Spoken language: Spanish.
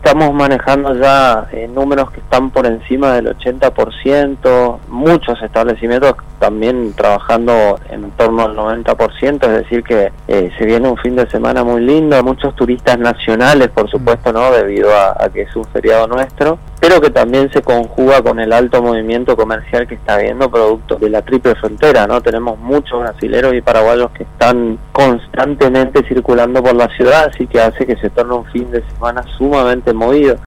estamos manejando ya números que están por encima del 80%, muchos establecimientos también trabajando en torno al 90%, es decir que se viene un fin de semana muy lindo, muchos turistas nacionales, por supuesto, ¿no?, debido a que es un feriado nuestro, pero que también se conjuga con el alto movimiento comercial que está habiendo producto de la triple frontera, ¿no? Tenemos muchos brasileros y paraguayos que están constantemente circulando por la ciudad, así que hace que se torne un fin de semana sumamente movido.